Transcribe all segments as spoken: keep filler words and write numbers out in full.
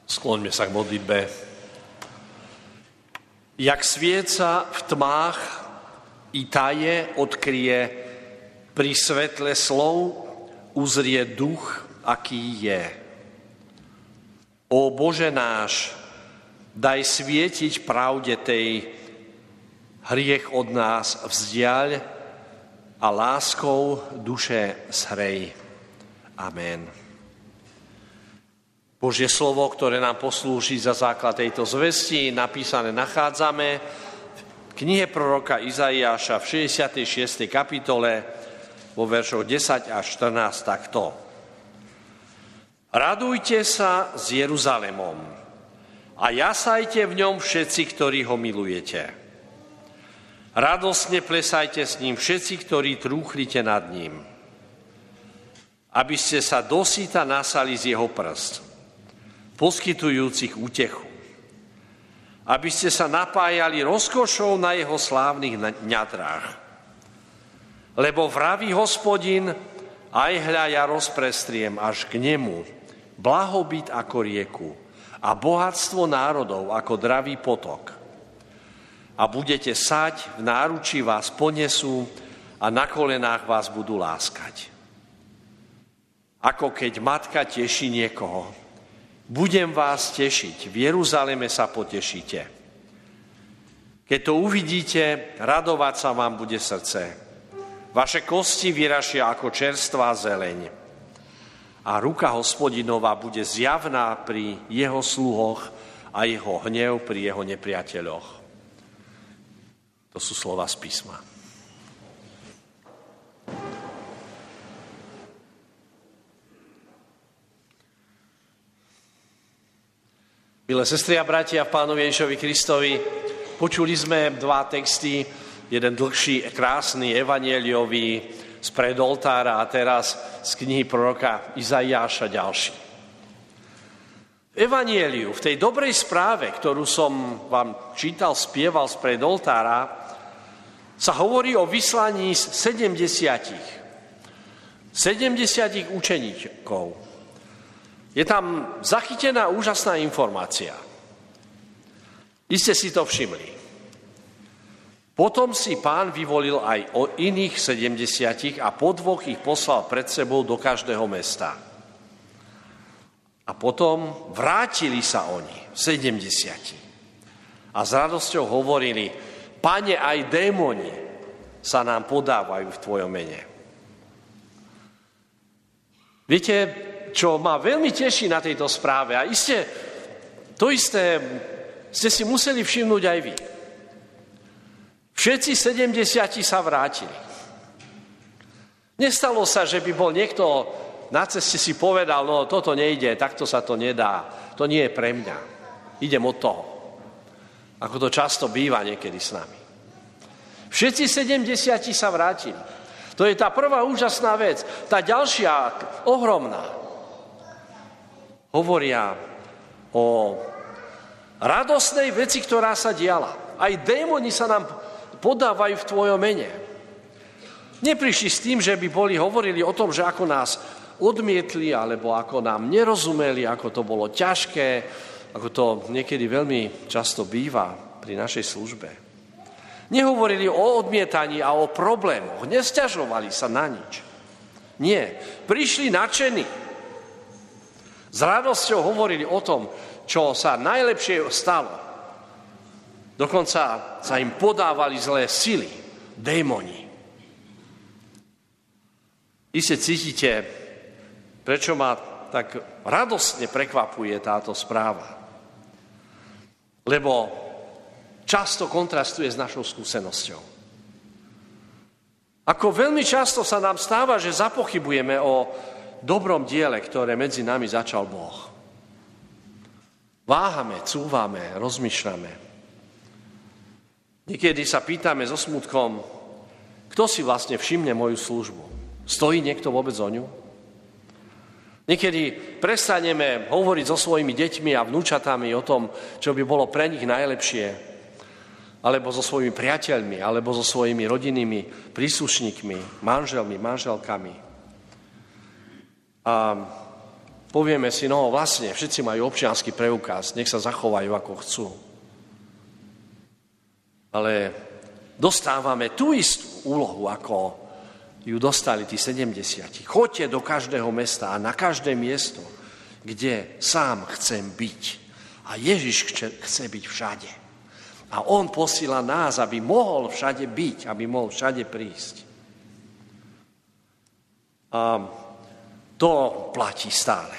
Skloňme sa k modlitbe. Jak svieca v tmách i taje odkryje, pri svetle slov uzrie duch, aký je. O Bože náš, daj svietiť pravde tej, hriech od nás vzdiaľ a láskou duše zhrej. Amen. Božie slovo, ktoré nám poslúži za základ tejto zvesti, napísané nachádzame v knihe proroka Izaiáša v šesťdesiatej šiestej kapitole vo veršoch desať až štrnásť takto. Radujte sa s Jeruzalemom a jasajte v ňom všetci, ktorí ho milujete. Radosne plesajte s ním všetci, ktorí trúchlite nad ním, aby ste sa dosýta nasali z jeho prst, poskytujúcich útechu, aby ste sa napájali rozkošou na jeho slávnych ňadrách. Lebo vraví Hospodin, aj hľa ja rozprestriem až k nemu blahobyt ako rieku a bohatstvo národov ako dravý potok. A budete sať, v náručí vás ponesú a na kolenách vás budú láskať. Ako keď matka teší niekoho, budem vás tešiť, v Jeruzaleme sa potešíte. Keď to uvidíte, radovať sa vám bude srdce. Vaše kosti vyrašia ako čerstvá zeleň. A ruka Hospodinová bude zjavná pri jeho sluhoch a jeho hnev pri jeho nepriateľoch. To sú slova z písma. Milé sestry a bratia v Pánovi Ježišovi Kristovi, počuli sme dva texty, jeden dlhší, krásny, evanjeliový spred oltára a teraz z knihy proroka Izaiáša ďalší. V evanjeliu, v tej dobrej správe, ktorú som vám čítal, spieval spred oltára, sa hovorí o vyslaní sedemdesiatich. sedemdesiatich učeníkov. Je tam zachytená úžasná informácia. Iste si to všimli. Potom si Pán vyvolil aj o iných sedemdesiatich a po dvoch ich poslal pred sebou do každého mesta. A potom vrátili sa oni, sedemdesiati. A s radosťou hovorili, Pane, aj démoni sa nám podávajú v tvojom mene. Viete, čo ma veľmi teší na tejto správe, a iste, to isté ste si museli všimnúť aj vy. Všetci sedemdesiati sa vrátili. Nestalo sa, že by bol niekto na ceste si povedal, no toto nejde, takto sa to nedá, to nie je pre mňa, idem od toho. Ako to často býva niekedy s nami. Všetci sedemdesiati sa vrátili. To je tá prvá úžasná vec. Tá ďalšia, ohromná. Hovoria o radosnej veci, ktorá sa diala. Aj démoni sa nám podávajú v tvojom mene. Neprišli s tým, že by boli hovorili o tom, že ako nás odmietli, alebo ako nám nerozumeli, ako to bolo ťažké, ako to niekedy veľmi často býva pri našej službe. Nehovorili o odmietaní a o problémoch, nesťažovali sa na nič. Nie, prišli nadšení. S radosťou hovorili o tom, čo sa najlepšie stalo. Dokonca sa im podávali zlé sily, démoni. Iste cítite, prečo ma tak radostne prekvapuje táto správa. Lebo často kontrastuje s našou skúsenosťou. Ako veľmi často sa nám stáva, že zapochybujeme o dobrom diele, ktoré medzi nami začal Boh. Váhame, cúvame, rozmýšľame. Niekedy sa pýtame so smutkom, kto si vlastne všimne moju službu? Stojí niekto vôbec o ňu? Niekedy prestaneme hovoriť so svojimi deťmi a vnúčatami o tom, čo by bolo pre nich najlepšie, alebo so svojimi priateľmi, alebo so svojimi rodinnými príslušníkmi, manželmi, manželkami. A Povieme si, no vlastne, všetci majú občiansky preukaz, nech sa zachovajú ako chcú. Ale dostávame tú istú úlohu, ako ju dostali tí sedemdesiati. Choďte do každého mesta a na každé miesto, kde sám chcem byť. A Ježiš chce byť všade. A on posíla nás, aby mohol všade byť, aby mohol všade prísť. A to platí stále.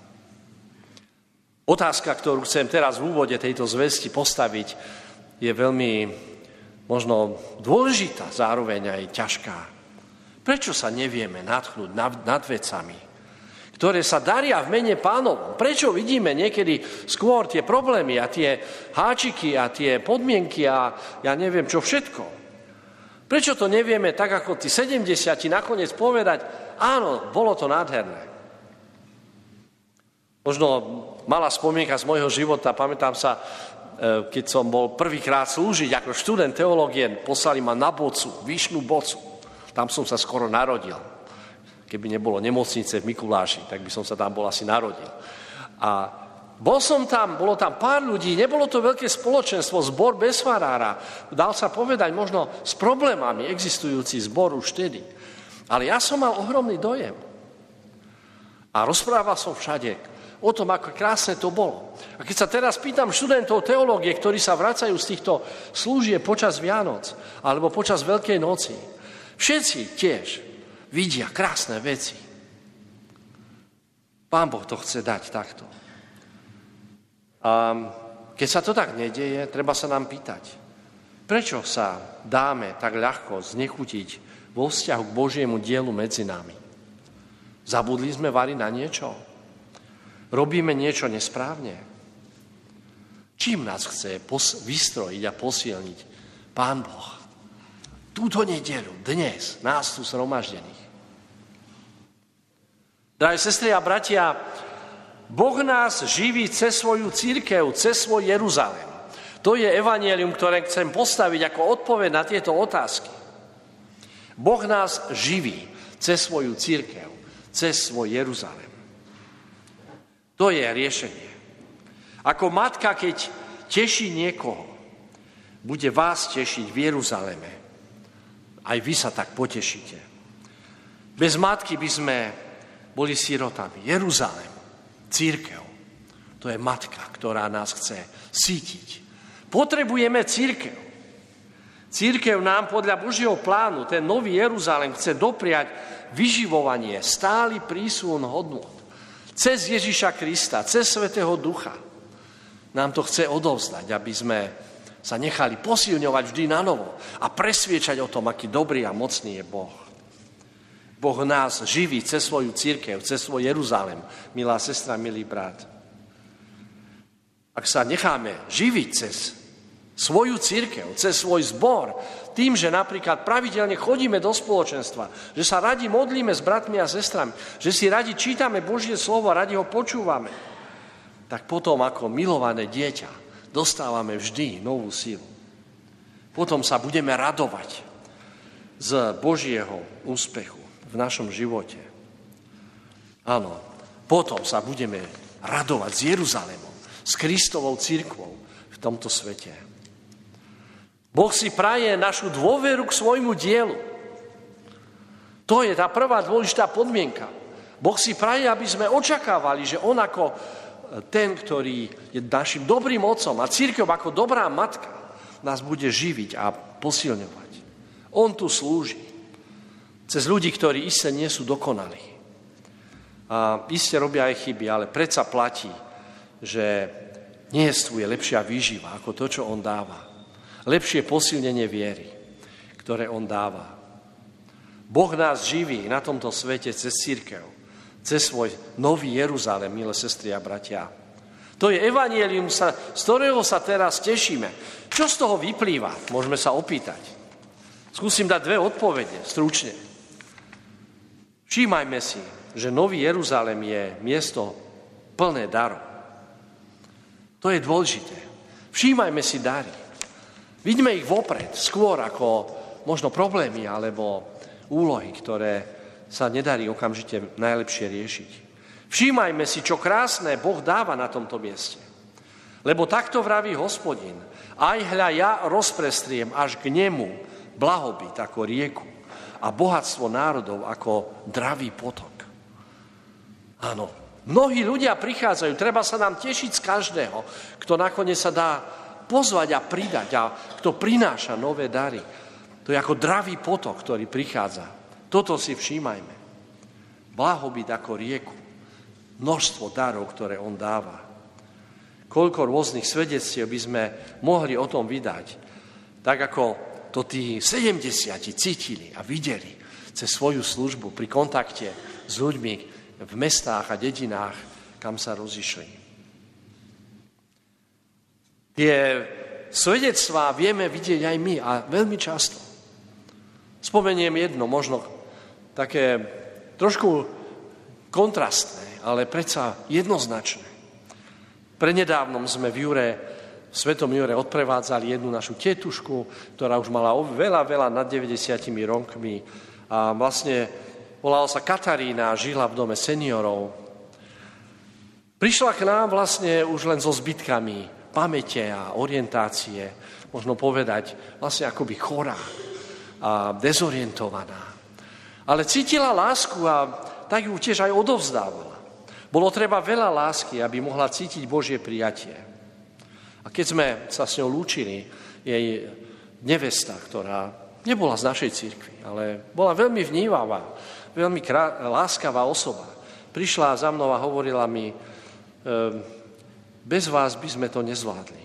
Otázka, ktorú chcem teraz v úvode tejto zvesti postaviť, je veľmi možno dôležitá, zároveň aj ťažká. Prečo sa nevieme nadchnúť nad, nad vecami, ktoré sa daria v mene Pánovom? Prečo vidíme niekedy skôr tie problémy a tie háčiky a tie podmienky a ja neviem čo všetko? Prečo to nevieme tak, ako tí sedemdesiati nakoniec povedať, áno, bolo to nádherné. Možno malá spomienka z môjho života, pamätám sa, keď som bol prvýkrát slúžiť ako študent teológie, poslali ma na Bocu, Vyšnú Bocu. Tam som sa skoro narodil. Keby nebolo nemocnice v Mikuláši, tak by som sa tam bol asi narodil. A bol som tam, bolo tam pár ľudí, nebolo to veľké spoločenstvo, zbor bez farára. Dal sa povedať možno s problémami existujúci zbor už vtedy. Ale ja som mal ohromný dojem. A rozprával som všade o tom, ako krásne to bolo. A keď sa teraz pýtam študentov teológie, ktorí sa vracajú z týchto slúžieb počas Vianoc alebo počas Veľkej noci, všetci tiež vidia krásne veci. Pán Boh to chce dať takto. A keď sa to tak nedeje, treba sa nám pýtať, prečo sa dáme tak ľahko znechutiť vo vzťahu k Božiemu dielu medzi nami? Zabudli sme vari na niečo? Robíme niečo nesprávne? Čím nás chce pos- vystrojiť a posilniť Pán Boh? Túto nedeľu, dnes, nás tu zhromaždených. Drahé sestry a bratia, Boh nás živí cez svoju cirkev, cez svoj Jeruzalém. To je evanjelium, ktoré chcem postaviť ako odpoveď na tieto otázky. Boh nás živí cez svoju cirkev, cez svoj Jeruzalém. To je riešenie. Ako matka, keď teší niekoho, bude vás tešiť v Jeruzaleme. Aj vy sa tak potešíte. Bez matky by sme boli sirotami. Jeruzalém, cirkev, to je matka, ktorá nás chce sítiť. Potrebujeme cirkev. Cirkev nám podľa Božieho plánu, ten nový Jeruzalém, chce dopriať vyživovanie, stály prísun hodnôt. Cez Ježiša Krista, cez Svätého Ducha. Nám to chce odovzdať, aby sme sa nechali posilňovať vždy na novo a presviečať o tom, aký dobrý a mocný je Boh. Boh nás živí cez svoju cirkev, cez svoj Jeruzalém, milá sestra, milý brat. Ak sa necháme živiť cez svoju cirkev, cez svoj zbor, tým, že napríklad pravidelne chodíme do spoločenstva, že sa radi modlíme s bratmi a sestrami, že si radi čítame Božie slovo a radi ho počúvame, tak potom ako milované dieťa dostávame vždy novú silu. Potom sa budeme radovať z Božieho úspechu v našom živote. Áno, potom sa budeme radovať s Jeruzalémom, s Kristovou cirkvou v tomto svete. Boh si praje našu dôveru k svojmu dielu. To je tá prvá dôležitá podmienka. Boh si praje, aby sme očakávali, že on ako ten, ktorý je našim dobrým otcom a cirkev ako dobrá matka, nás bude živiť a posilňovať. On tu slúži cez ľudí, ktorí iste nie sú dokonalí. A iste robia aj chyby, ale predsa platí, že nejestvuje lepšia výživa ako to, čo on dáva. Lepšie posilnenie viery, ktoré on dáva. Boh nás živí na tomto svete cez cirkev, cez svoj nový Jeruzalém, milé sestry a bratia. To je evanjelium, z ktorého sa teraz tešíme. Čo z toho vyplýva? Môžeme sa opýtať. Skúsim dať dve odpovede, stručne. Všímajme si, že nový Jeruzalém je miesto plné darov. To je dôležité. Všímajme si dary. Vidíme ich vopred, skôr ako možno problémy alebo úlohy, ktoré sa nedarí okamžite najlepšie riešiť. Všímajme si, čo krásne Boh dáva na tomto mieste. Lebo takto vraví Hospodin. Aj hľa, ja rozprestriem až k nemu blahobyt ako rieku a bohatstvo národov ako dravý potok. Áno, mnohí ľudia prichádzajú, treba sa nám tešiť z každého, kto nakoniec sa dá pozvať a pridať a kto prináša nové dary. To je ako dravý potok, ktorý prichádza. Toto si všímajme. Blahobyt ako rieku. Množstvo darov, ktoré on dáva. Koľko rôznych svedectiev by sme mohli o tom vydať. Tak ako to tí sedemdesiati cítili a videli cez svoju službu pri kontakte s ľuďmi v mestách a dedinách, kam sa rozišli. Tie svedectvá vieme vidieť aj my a veľmi často. Spomeniem jedno, možno také trošku kontrastné, ale predsa jednoznačné. Prednedávnom sme v Jure, v Svetom Jure odprevádzali jednu našu tetušku, ktorá už mala veľa, veľa nad deväťdesiatimi rokmi a vlastne volala sa Katarína a žila v dome seniorov. Prišla k nám vlastne už len so zbytkami pamäte a orientácie, možno povedať, vlastne akoby chorá a dezorientovaná. Ale cítila lásku a tak ju tiež aj odovzdávala. Bolo treba veľa lásky, aby mohla cítiť Božie prijatie. A keď sme sa s ňou lúčili, jej nevesta, ktorá nebola z našej cirkvi, ale bola veľmi vnívavá, veľmi krá- láskavá osoba, prišla za mnou a hovorila mi, bez vás by sme to nezvládli.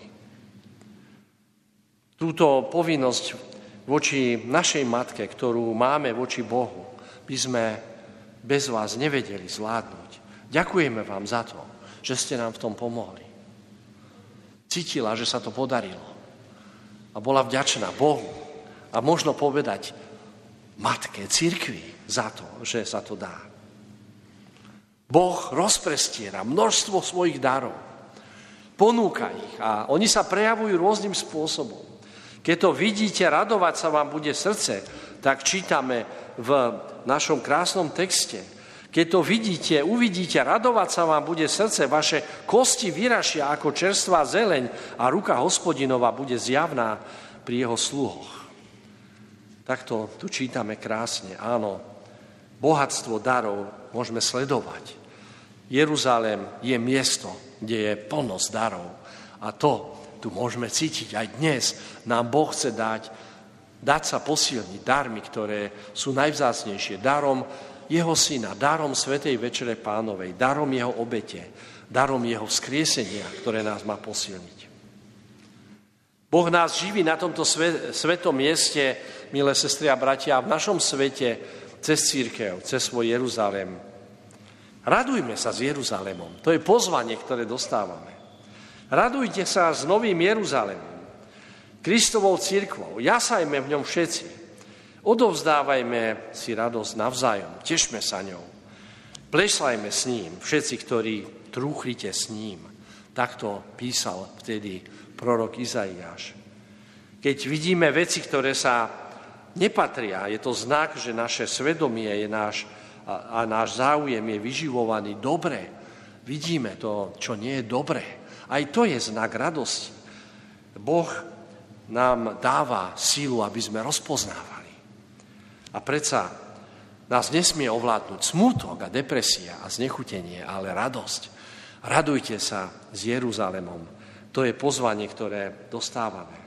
Túto povinnosť voči našej matke, ktorú máme voči Bohu, by sme bez vás nevedeli zvládnuť. Ďakujeme vám za to, že ste nám v tom pomohli. Cítila, že sa to podarilo. A bola vďačná Bohu. A možno povedať matke, cirkvi za to, že sa to dá. Boh rozprestiera množstvo svojich darov. Ponúka ich a oni sa prejavujú rôznym spôsobom. Keď to vidíte, radovať sa vám bude srdce, tak čítame v našom krásnom texte. Keď to vidíte, uvidíte, radovať sa vám bude srdce, vaše kosti vyrašia ako čerstvá zeleň a ruka Hospodinova bude zjavná pri jeho sluhoch. Takto tu čítame krásne, áno, bohatstvo darov môžeme sledovať. Jeruzalém je miesto, kde je plnosť darov a to tu môžeme cítiť aj dnes. Nám Boh chce dať, dať sa posilniť darmi, ktoré sú najvzácnejšie, darom jeho syna, darom Svätej Večere Pánovej, darom jeho obete, darom jeho vzkriesenia, ktoré nás má posilniť. Boh nás živí na tomto svetom mieste, milé sestry a bratia, v našom svete cez cirkev, cez svoj Jeruzalém. Radujme sa s Jeruzalémom. To je pozvanie, ktoré dostávame. Radujte sa s novým Jeruzalémom, Kristovou cirkvou. Jasajme v ňom všetci. Odovzdávajme si radosť navzájom, tešme sa ňou. Plešajme s ním, všetci, ktorí trúchlite s ním. Takto písal vtedy prorok Izaiáš. Keď vidíme veci, ktoré sa nepatria, je to znak, že naše svedomie je náš, a, a náš záujem je vyživovaný dobre. Vidíme to, čo nie je dobré. Aj to je znak radosti. Boh nám dáva sílu, aby sme rozpoznávali. A predsa nás nesmie ovládnuť smútok a depresia a znechutenie, ale radosť. Radujte sa s Jeruzalémom. To je pozvanie, ktoré dostávame.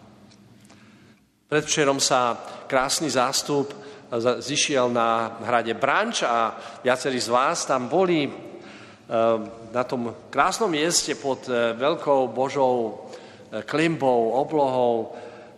Predvčerom sa krásny zástup zišiel na hrade Branč a viacerí z vás tam boli na tom krásnom mieste pod veľkou Božou klimbou, oblohou.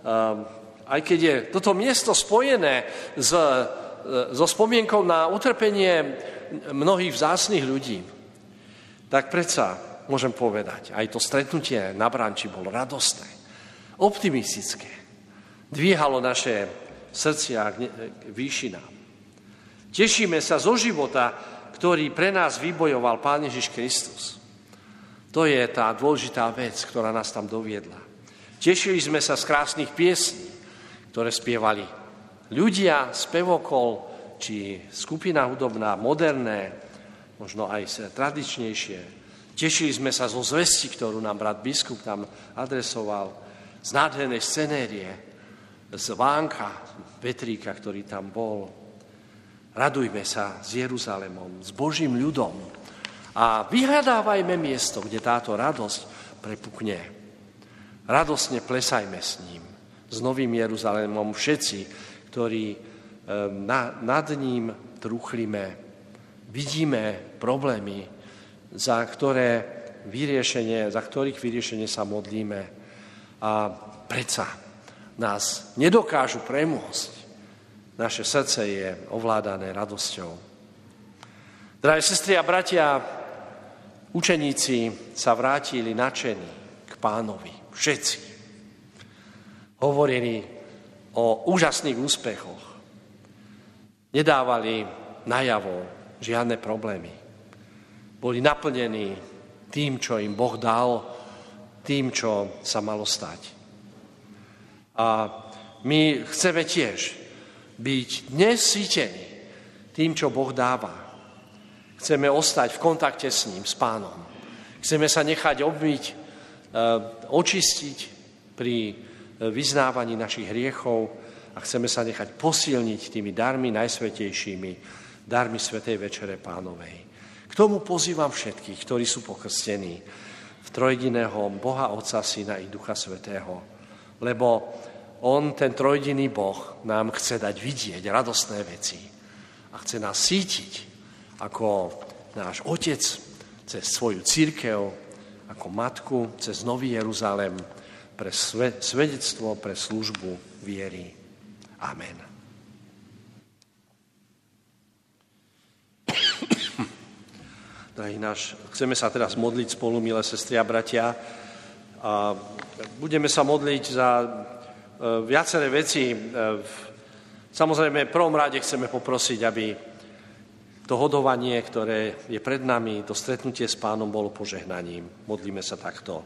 Aj keď je toto miesto spojené s, so spomienkou na utrpenie mnohých vzácnych ľudí, tak predsa môžem povedať, aj to stretnutie na Branči bolo radostné, optimistické. Dvíhalo naše srdcia k výšinám. Tešíme sa zo života, ktorý pre nás vybojoval Pán Ježiš Kristus. To je tá dôležitá vec, ktorá nás tam doviedla. Tešili sme sa z krásnych piesní, ktoré spievali ľudia, spevokol, či skupina hudobná, moderné. možno aj tradičnejšie. Tešili sme sa zo zvesti, ktorú nám brat biskup tam adresoval, z nádhernej scenérie, z vánka Vetríka, ktorý tam bol. Radujme sa s Jeruzalémom, s Božím ľudom a vyhľadávajme miesto, kde táto radosť prepukne. Radosne plesajme s ním, s Novým Jeruzalémom všetci, ktorí nad ním trúchlime, vidíme problémy, za ktoré vyriešenie, za ktorých vyriešenie sa modlíme a predsa nás nedokážu premôcť. Naše srdce je ovládané radosťou. Drahé sestry a bratia, učeníci sa vrátili nadšení k Pánovi. Všetci. Hovorili o úžasných úspechoch. Nedávali najavo žiadne problémy. Boli naplnení tým, čo im Boh dal, tým, čo sa malo stať. A my chceme tiež byť dnes sýtení tým, čo Boh dáva. Chceme ostať v kontakte s ním, s Pánom. Chceme sa nechať obmyť, očistiť pri vyznávaní našich hriechov a chceme sa nechať posilniť tými darmi najsvätejšími, darmi Svätej Večere Pánovej. K tomu pozývam všetkých, ktorí sú pokrstení v trojjediného Boha Otca, Syna i Ducha Svätého, lebo on, ten trojjediný Boh, nám chce dať vidieť radostné veci a chce nás sítiť ako náš Otec cez svoju cirkev, ako matku cez Nový Jeruzalém pre svedectvo, pre službu viery. Amen. Drahí náš, chceme sa teraz modliť spolu, milé sestry a bratia. A budeme sa modliť za viaceré veci. Samozrejme, v prvom rade chceme poprosiť, aby to hodovanie, ktoré je pred nami, to stretnutie s Pánom bolo požehnaním. Modlíme sa takto.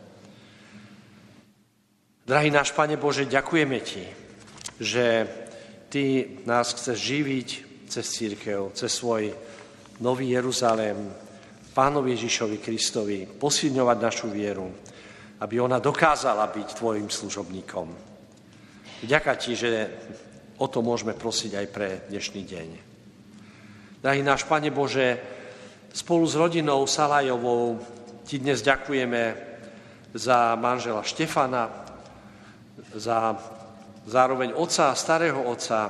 Drahý náš Pane Bože, ďakujeme Ti, že Ty nás chceš živiť cez cirkev, cez svoj Nový Jeruzalém, Pánovi Ježišovi Kristovi, posilňovať našu vieru, aby ona dokázala byť Tvojim služobníkom. Ďakujem Ti, že o to môžeme prosiť aj pre dnešný deň. Drahý náš Pane Bože, spolu s rodinou Salajovou Ti dnes ďakujeme za manžela Štefana, za zároveň otca, starého otca,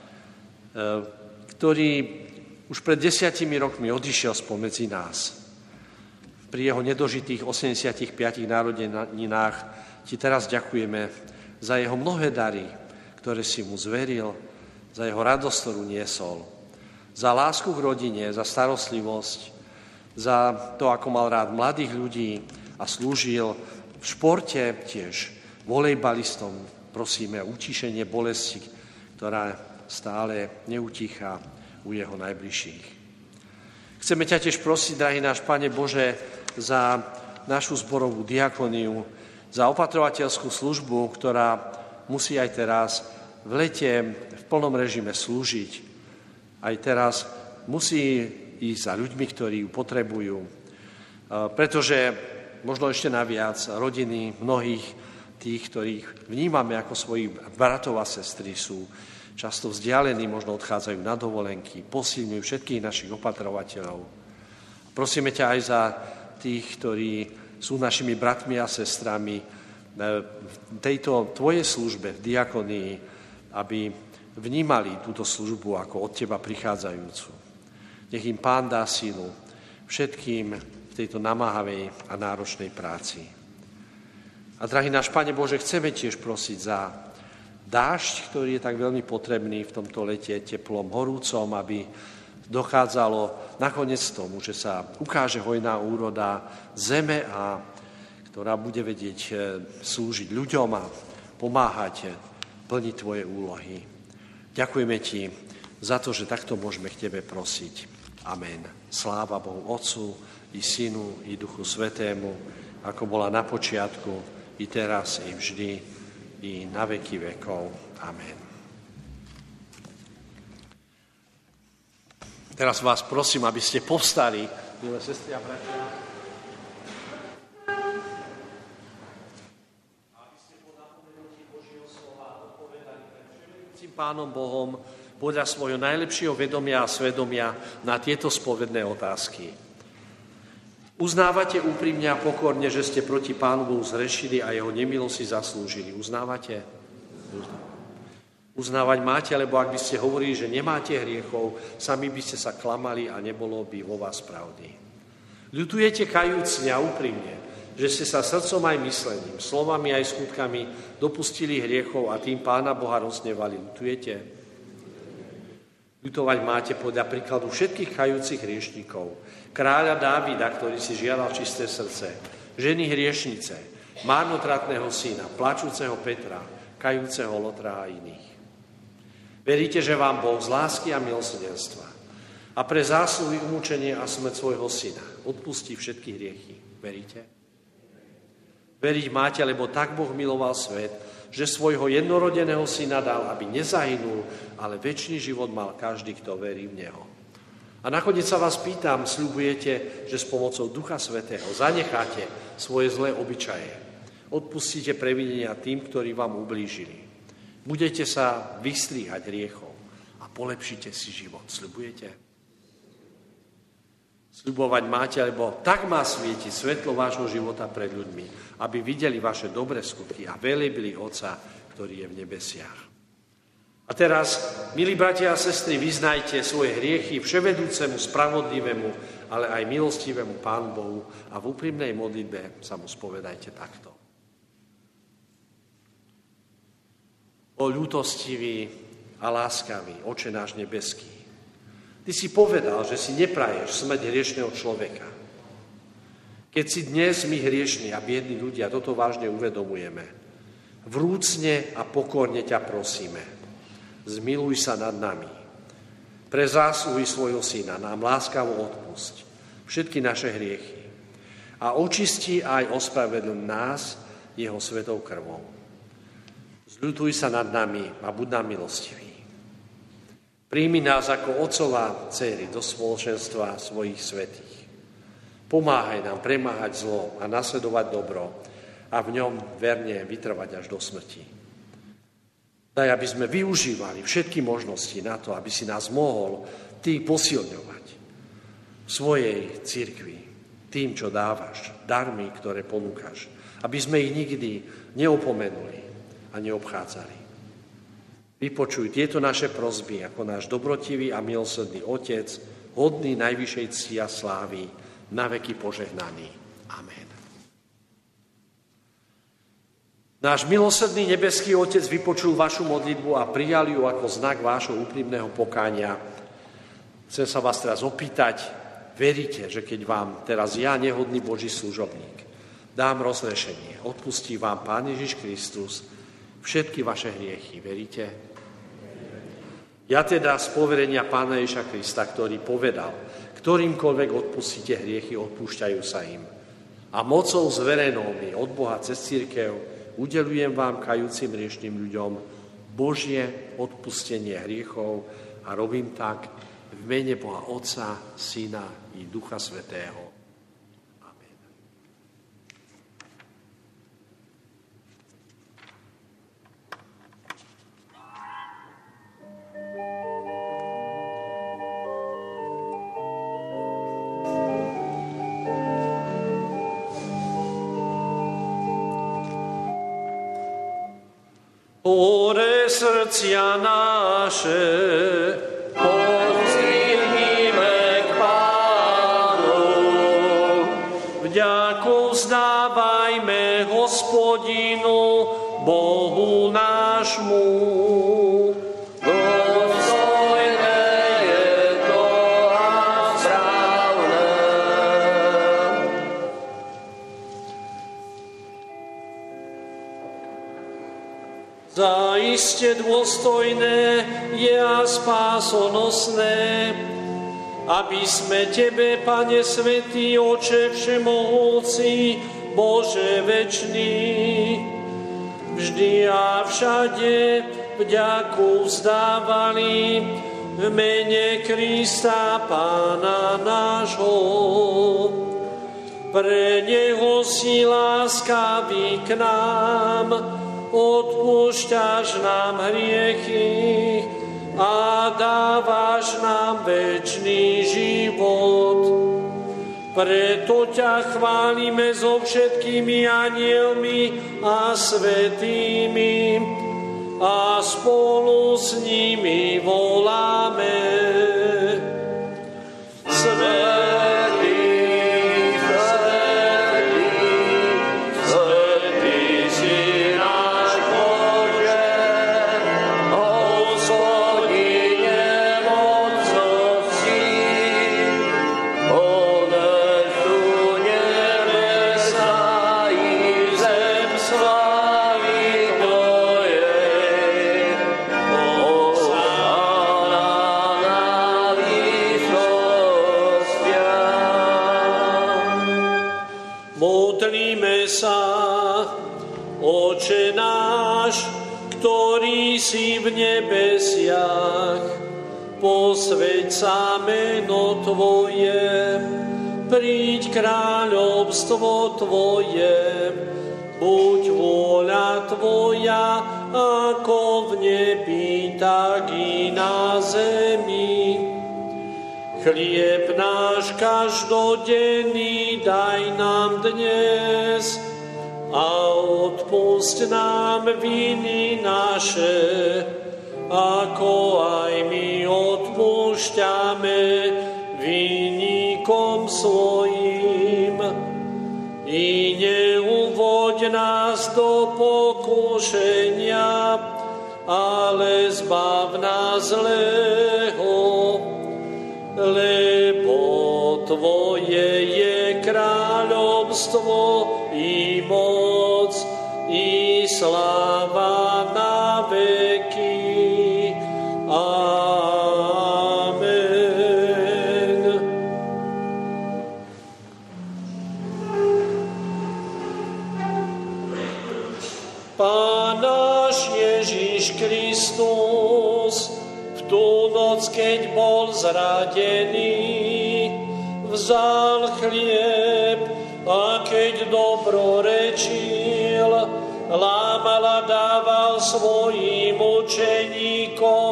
ktorý už pred desiatimi rokmi odišiel spomedzi nás. Pri jeho nedožitých osemdesiatich piatich narodeninách Ti teraz ďakujeme za jeho mnohé dary, ktoré si mu zveril, za jeho radosť, ktorú niesol, za lásku k rodine, za starostlivosť, za to, ako mal rád mladých ľudí a slúžil v športe tiež volejbalistom. Prosíme o utíšenie bolesti, ktorá stále neutícha u jeho najbližších. Chceme ťa tiež prosiť, drahý náš Pane Bože, za našu zborovú diakoniu, za opatrovateľskú službu, ktorá musí aj teraz v lete v plnom režime slúžiť. Aj teraz musí ísť za ľuďmi, ktorí ju potrebujú. Pretože možno ešte naviac rodiny mnohých tých, ktorých vnímame ako svojich bratov a sestry, sú často vzdialení, možno odchádzajú na dovolenky, posilňujú všetkých našich opatrovateľov. Prosíme ťa aj za tých, ktorí sú našimi bratmi a sestrami v tejto tvojej službe, v diakonii, aby vnímali túto službu ako od teba prichádzajúcu. Nech im Pán dá sílu všetkým v tejto namáhavej a náročnej práci. A drahý náš Pane Bože, chceme tiež prosiť za dážď, ktorý je tak veľmi potrebný v tomto lete teplom, horúcom, aby dochádzalo nakoniec tomu, že sa ukáže hojná úroda zeme, a ktorá bude vedieť slúžiť ľuďom a pomáhať plniť tvoje úlohy. Ďakujeme Ti za to, že takto môžeme k Tebe prosiť. Amen. Sláva Bohu Otcu i Synu i Duchu Svätému, ako bola na počiatku, i teraz, i vždy, i na veky vekov. Amen. Teraz vás prosím, aby ste povstali milé sestry a bratia, aby ste po napomenutí Božieho slova odpovedali pred vševedúcim Pánom Bohom podľa svojho najlepšieho vedomia a svedomia na tieto spovedné otázky. Uznávate úprimne a pokorne, že ste proti Pánu Bohu zhrešili a jeho nemilosť si zaslúžili? Uznávate? Uznávať máte, lebo ak by ste hovorili, že nemáte hriechov, sami by ste sa klamali a nebolo by vo vás pravdy. Ľutujete kajúcne a úprimne, že ste sa srdcom aj myslením, slovami aj skutkami dopustili hriechov a tým Pána Boha roznevali. Ľutujete? Ľutovať máte podľa príkladu všetkých kajúcich hriešníkov. Kráľa Dávida, ktorý si žiadal čisté srdce, ženy hriešnice, márnotratného syna, plačúceho Petra, kajúceho Lotra a iných. Veríte, že vám Boh z lásky a milosrdenstva a pre zásluhy, umúčenie a smrť svojho syna odpustí všetky hriechy? Veríte? Veriť máte, lebo tak Boh miloval svet, že svojho jednorodeného syna dal, aby nezahynul, ale večný život mal každý, kto verí v neho. A nakoniec sa vás pýtam, sľubujete, že s pomocou Ducha Svätého zanecháte svoje zlé obyčaje, odpustíte previnenia tým, ktorí vám ublížili. Budete sa vystriehať hriechov a polepšite si život. Sľubujete? Sľubovať máte, lebo tak má svietiť svetlo vášho života pred ľuďmi, aby videli vaše dobré skutky a velebili Otca, ktorý je v nebesiach. A teraz, milí bratia a sestry, vyznajte svoje hriechy vševedúcemu, spravodlivému, ale aj milostivému Pánu Bohu a v úprimnej modlitbe sa mu spovedajte takto. O ľútostivý a láskavý Oče náš nebeský, Ty si povedal, že si nepraješ smrť hriešného človeka. Keď si dnes my hriešni a biední ľudia toto vážne uvedomujeme, vrúcne a pokorne ťa prosíme, zmiluj sa nad nami. Pre zásluhy svojho syna nám láskavo odpusť všetky naše hriechy a očistí aj ospravedlň nás jeho svetou krvou. Zľutuj sa nad nami a buď nám milostivý. Príjmi nás ako otcová dcéry do spoločenstva svojich svätých. Pomáhaj nám premáhať zlo a nasledovať dobro a v ňom verne vytrvať až do smrti. Daj, aby sme využívali všetky možnosti na to, aby si nás mohol Ty posilňovať v svojej cirkvi tým, čo dávaš, darmi, ktoré ponúkaš, aby sme ich nikdy neopomenuli a neobchádzali. Vypočuj tieto naše prosby ako náš dobrotivý a milosrdný Otec, hodný najvyššej cti a slávy, na veky požehnaný. Amen. Náš milosrdný nebeský Otec vypočul vašu modlitbu a prijal ju ako znak vášho úprimného pokánia. Chcem sa vás teraz opýtať, veríte, že keď vám teraz ja, nehodný Boží služobník, dám rozrešenie, odpustí vám Pán Ježiš Kristus všetky vaše hriechy. Veríte? Ja teda z poverenia Pána Ježiša Krista, ktorý povedal, ktorýmkoľvek odpustíte hriechy, odpúšťajú sa im. A mocou zverenou mi od Boha cez cirkev udelujem vám, kajúcim hriešným ľuďom, Božie odpustenie hriechov a robím tak v mene Boha Otca, Syna i Ducha Svätého. Ore srdcia naše, povzdvihnime k Pánu. Vďaku vzdávajme Hospodinu, Bohu nášmu. Dôstojné je to a správne. Zaiste dôstojné je a spásonosné, aby sme Tebe, Pane Svätý, Oče Všemohúci, Bože večný, vždy a všade vďaku vzdávali v mene Krista Pána nášho. Pre Neho si láskavý k nám, odpúšťaš nám hriechy a dávaš nám večný život. Preto ťa chválime so všetkými anielmi a svätými a spolu s nimi voláme. Svätý, svätý, svätý si náš Bože, Hospodine mocnosti, odezdu nebesa i zem slávy Tvojej. Hosanna na výsostiach. Modlíme sa, Oče náš, ktorý si v nebesiach, posväť sa meno Tvoje, príď kráľovstvo Tvoje, buď vôľa Tvoja, ako v nebi, tak i na zemi. Chlieb náš každodenný daj nám dnes a odpusť nám viny naše, ako aj my odpúšťame vinníkom svojim. I neuvoď nás do pokušenia, ale zbav nás zlého, lebo Tvoje je kráľovstvo i moc i sláva na veky. Amen. Pán náš Ježiš Kristus v tú noc, keď bol zradený, vzal chlieb a keď dobrorečil, lámal a dával svojim učeníkom,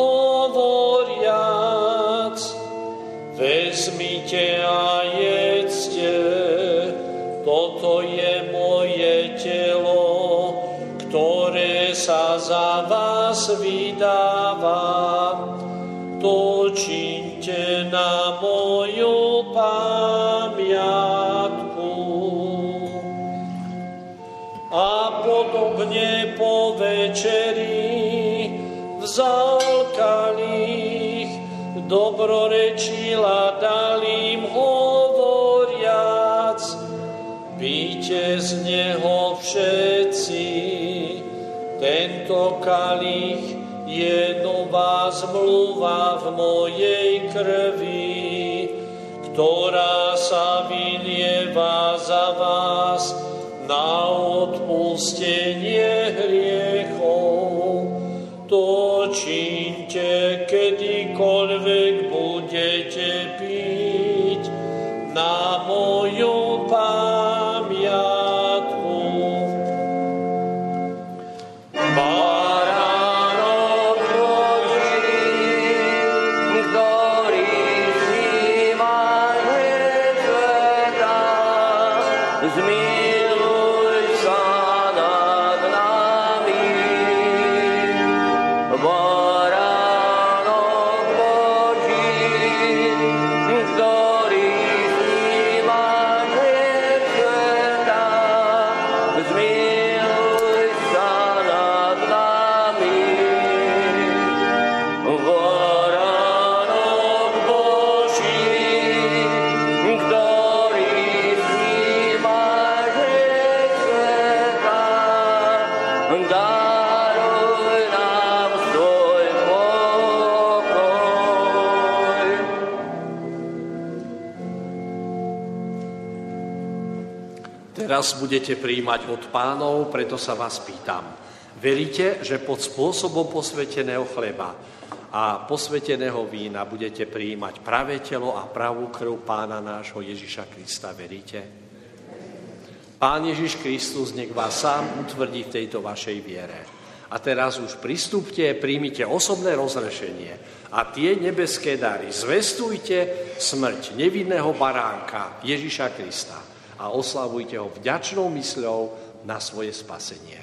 hovoriac: vezmite a jedzte, toto je moje telo, ktoré sa za vás vydáva. To čiňte na moju pamiatku. A podobne po večeri vzal kalich, dobrorečil a dal im, hovoriac: píte z neho všetci, tento kalich je nová zmluva v mojej krvi, ktorá sa vylieva za vás na odpustenie hriechov. To čiňte, kedykoľvek budete piť, na moju pamiatku. Teraz budete prijímať od Pánov, preto sa vás pýtam. Veríte, že pod spôsobom posväteného chleba a posväteného vína budete prijímať pravé telo a pravú krv Pána nášho Ježiša Krista. Veríte? Pán Ježiš Kristus nech vás sám utvrdí v tejto vašej viere. A teraz už pristúpte, príjmite osobné rozrešenie a tie nebeské dary. Zvestujte smrť nevinného baránka Ježiša Krista a oslavujte ho vďačnou mysľou na svoje spasenie.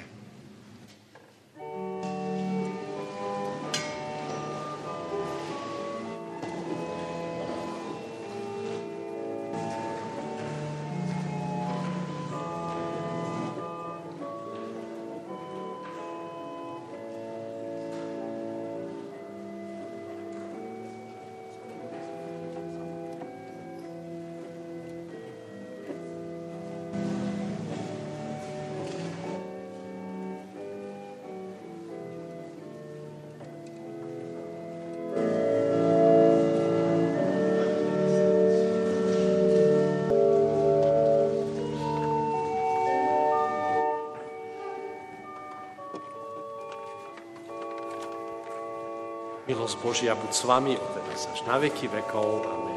Milosť Božia buď s vami, odteraz až na veky vekov. Amen.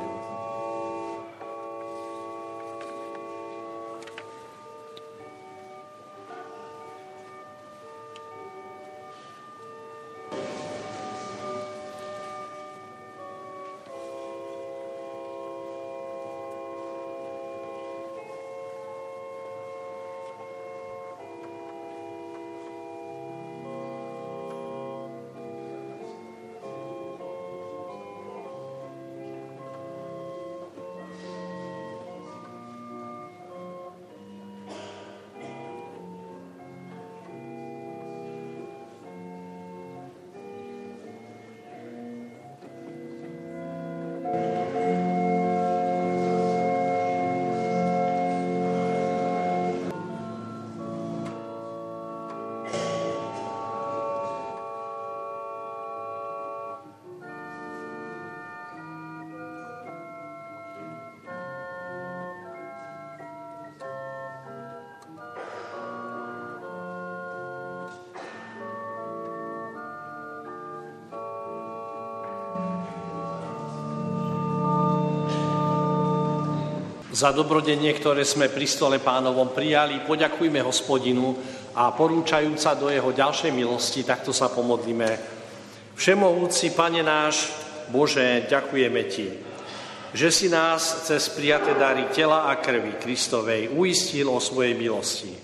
Za dobrodenie, ktoré sme pri stole Pánovom prijali, poďakujme Hospodinu a porúčajúca do jeho ďalšej milosti, takto sa pomodlíme. Všemohúci Pane náš, Bože, ďakujeme Ti, že si nás cez prijaté dary tela a krvi Kristovej uistil o svojej milosti.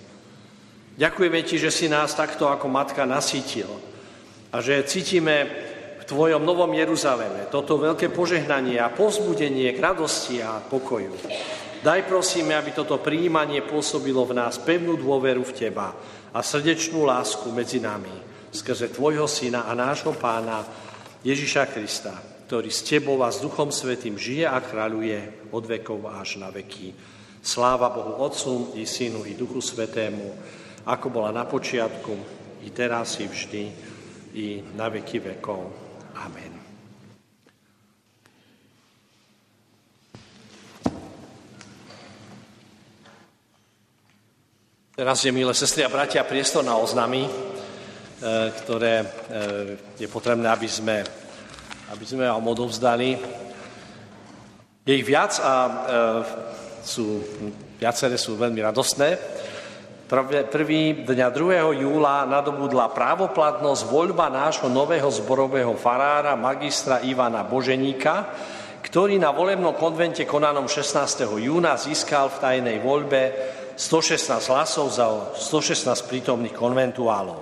Ďakujeme Ti, že si nás takto ako matka nasýtil a že cítime v Tvojom Novom Jeruzaleme toto veľké požehnanie a povzbudenie k radosti a pokoju. Daj prosíme, aby toto prijímanie pôsobilo v nás pevnú dôveru v Teba a srdečnú lásku medzi nami skrze Tvojho Syna a nášho Pána Ježiša Krista, ktorý s Tebou a s Duchom Svätým žije a kráľuje od vekov až na veky. Sláva Bohu Otcu i Synu i Duchu Svätému, ako bola na počiatku, i teraz, i vždy, i na veky vekov. Amen. Teraz je, milé sestry a bratia, priestor na oznamy, ktoré je potrebné, aby sme, aby sme vám odovzdali. Je ich viac a sú, viaceré sú veľmi radostné. Prvý dňa druhého júla nadobudla právoplatnosť voľba nášho nového zborového farára, magistra Ivana Boženíka, ktorý na volebnom konvente konanom šestnásteho júna získal v tajnej voľbe stošestnásť hlasov za stošestnásť prítomných konventuálov.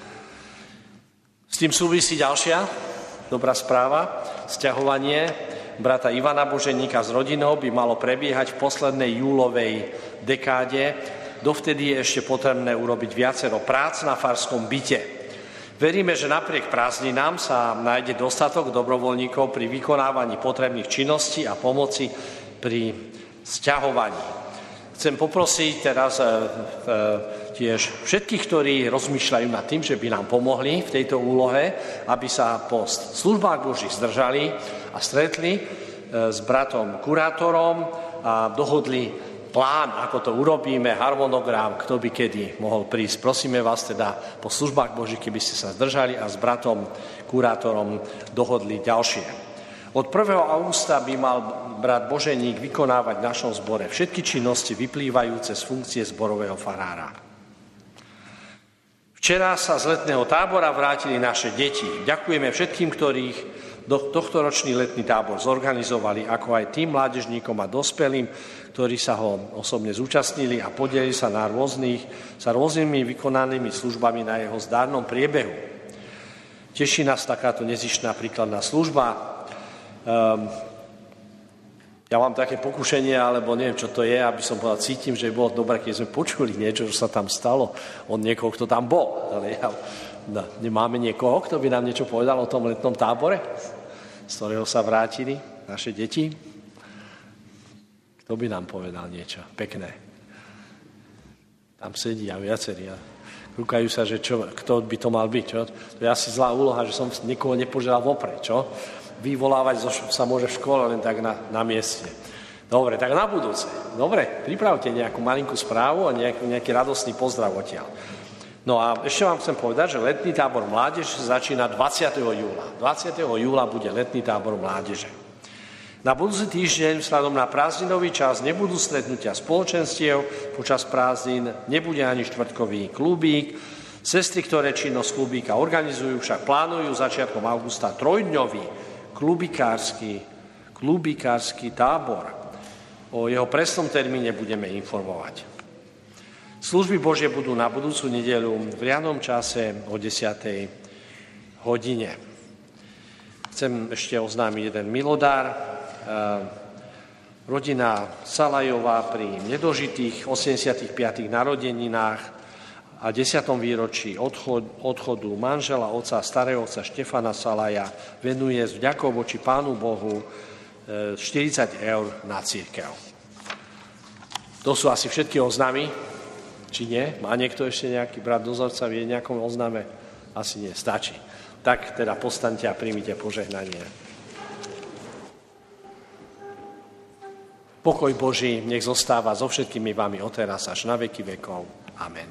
S tým súvisí ďalšia dobrá správa. Sťahovanie brata Ivana Boženíka s rodinou by malo prebiehať v poslednej júlovej dekáde. Dovtedy je ešte potrebné urobiť viacero prác na farskom byte. Veríme, že napriek prázdninám sa nájde dostatok dobrovoľníkov pri vykonávaní potrebných činností a pomoci pri sťahovaní. Chcem poprosiť teraz e, e, tiež všetkých, ktorí rozmýšľajú nad tým, že by nám pomohli v tejto úlohe, aby sa po službách Božích zdržali a stretli e, s bratom kurátorom a dohodli plán, ako to urobíme, harmonogram, kto by kedy mohol prísť. Prosíme vás teda po službách Božích, keby ste sa zdržali a s bratom, kurátorom dohodli ďalšie. Od prvého augusta by mal brat Boženík vykonávať v našom zbore všetky činnosti vyplývajúce z funkcie zborového farára. Včera sa z letného tábora vrátili naše deti. Ďakujeme všetkým, ktorých tohtoročný letný tábor zorganizovali, ako aj tým mládežníkom a dospelým, ktorí sa ho osobne zúčastnili a podelili sa na rôznych, sa rôznymi vykonanými službami na jeho zdárnom priebehu. Teší nás takáto nezištná príkladná služba. Um, ja mám také pokušenie, alebo neviem, čo to je, aby som povedal, cítim, že by bolo dobré, keď sme počuli niečo, čo sa tam stalo od niekoho, kto tam bol. Ale ja, no, nemáme niekoho, kto by nám niečo povedal o tom letnom tábore, z ktorého sa vrátili naše deti? Kto by nám povedal niečo pekné? Tam sedí a viacerí. A kúkajú sa, že čo, kto by to mal byť. Čo? To je asi zlá úloha, že som niekoho nepožiadal vopred. Čo? Vyvolávať sa môže v škole len tak na, na mieste. Dobre, tak na budúce. Dobre, pripravte nejakú malinkú správu a nejaký, nejaký radostný pozdrav odtiaľ. No a ešte vám chcem povedať, že letný tábor mládeže začína dvadsiateho júla. dvadsiateho júla bude letný tábor mládeže. Na budúci týždeň, vzhľadom na prázdninový čas, nebudú stretnutia spoločenstiev, počas prázdnin nebude ani štvrtkový klubík. Sestry, ktoré činnosť klubíka organizujú, však plánujú začiatkom augusta trojdňový klubikársky, klubikársky tábor. O jeho presnom termíne budeme informovať. Služby Božie budú na budúcu nedeľu v riadnom čase o desiatej hodine. Chcem ešte oznámiť jeden milodár. Rodina Salajová pri nedožitých osemdesiatych piatych narodeninách a desiatom výročí odchod, odchodu manžela, otca, starého otca Štefana Salaja venuje s vďakou voči Pánu Bohu štyridsať eur na cirkev. To sú asi všetky oznámy, či nie? Má niekto ešte nejaký brat dozorca, vie nejakom oznáme? Asi nie, stačí. Tak teda postaňte a príjmite požehnanie. Pokoj Boží nech zostáva so všetkými vami odteraz až na veky vekov. Amen.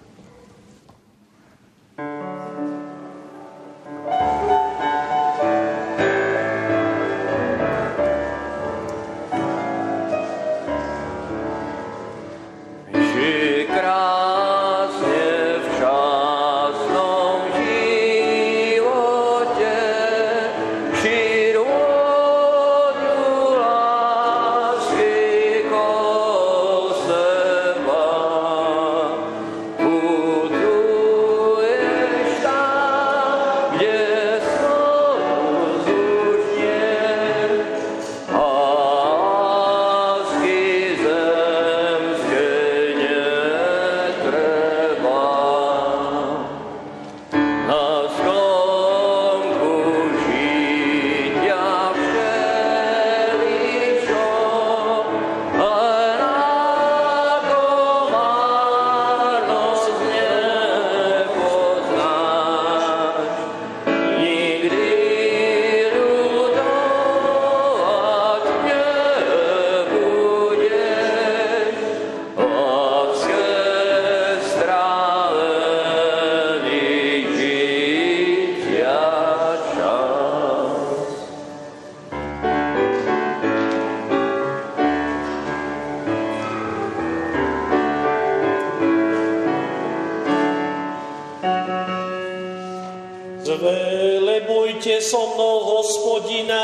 Zvelebujte so mnou Hospodina,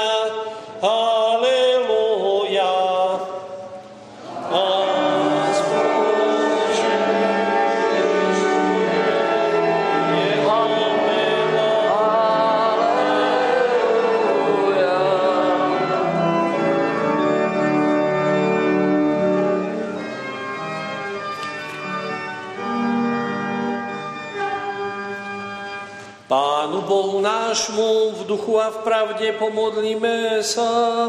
halelúja. Pánu Bohu nášmu v duchu a v pravde pomodlíme sa.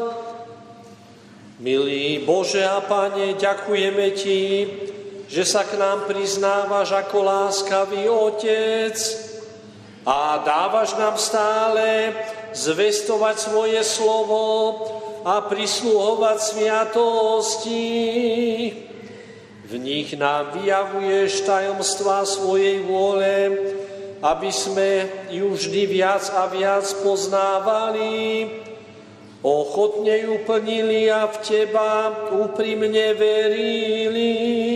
Milý Bože a Pane, ďakujeme Ti, že sa k nám priznávaš ako láskavý Otec a dávaš nám stále zvestovať svoje slovo a prisluhovať sviatosti. V nich nám vyjavuješ tajomstvá svojej vôle, aby sme ju vždy viac a viac poznávali, ochotne ju plnili a v Teba úprimne verili.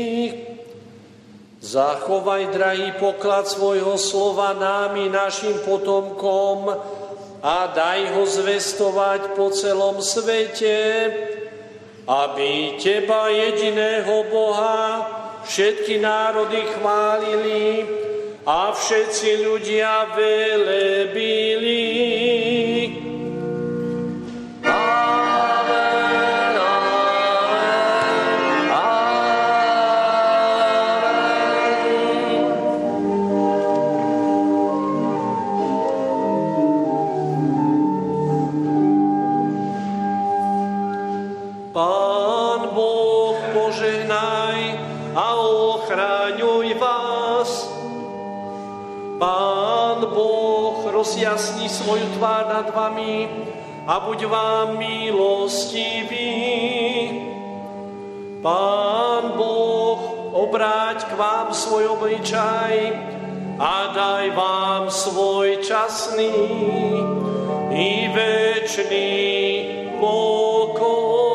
Zachovaj, drahý poklad svojho slova námi, našim potomkom, a daj ho zvestovať po celom svete, aby Teba, jediného Boha, všetky národy chválili a všetci ľudia velebili. Rozjasni svoju tvár nad vami a buď vám milostivý. Pán Boh, obráť k vám svoj obličaj a daj vám svoj časný i večný pokoj.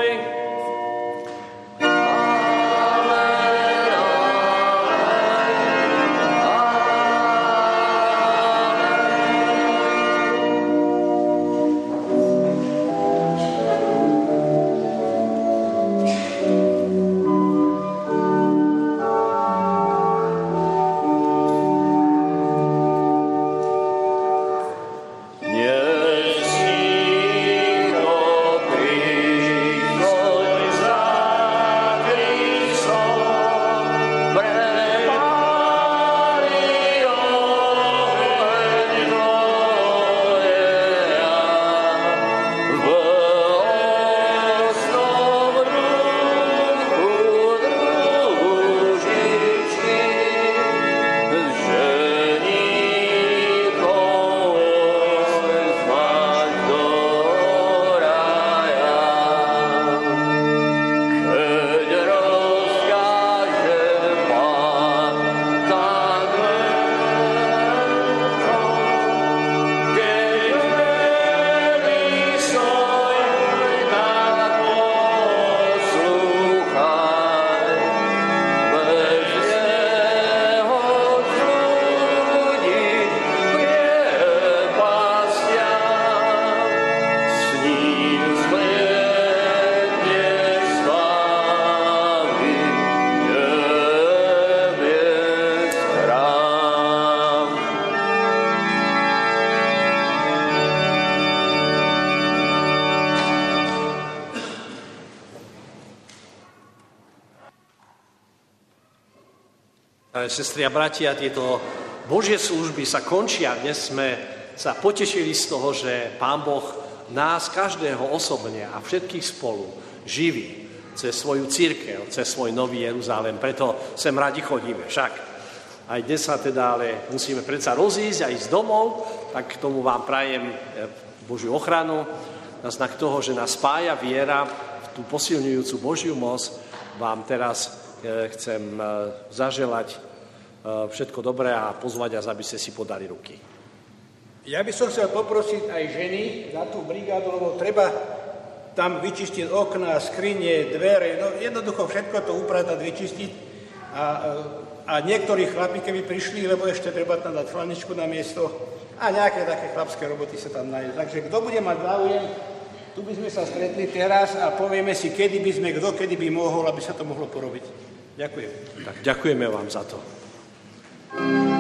Sestri a bratia, tieto Božie služby sa končia. Dnes sme sa potešili z toho, že Pán Boh nás, každého osobne a všetkých spolu živí cez svoju cirkev, cez svoj nový Jeruzalém. Preto sem radi chodíme. Však aj dnes sa teda ale musíme predsa rozísť a ísť domov, tak k tomu vám prajem Božiu ochranu, na znak toho, že nás spája viera v tú posilňujúcu Božiu moc. Vám teraz chcem zaželať všetko dobré a pozvať vás, aby ste si podali ruky. Ja by som chcel poprosiť aj ženy za tú brigádu, lebo treba tam vyčistiť okná, skrine, dvere, no jednoducho všetko to upratať, vyčistiť a, a niektorí chlapi, keby prišli, lebo ešte treba tam dať chladničku na miesto a nejaké také chlapské roboty sa tam nájde. Takže kto bude mať záujem, tu by sme sa stretli teraz a povieme si, kedy by sme, kto kedy by mohol, aby sa to mohlo porobiť. Ďakujem. Tak ďakujeme vám za to.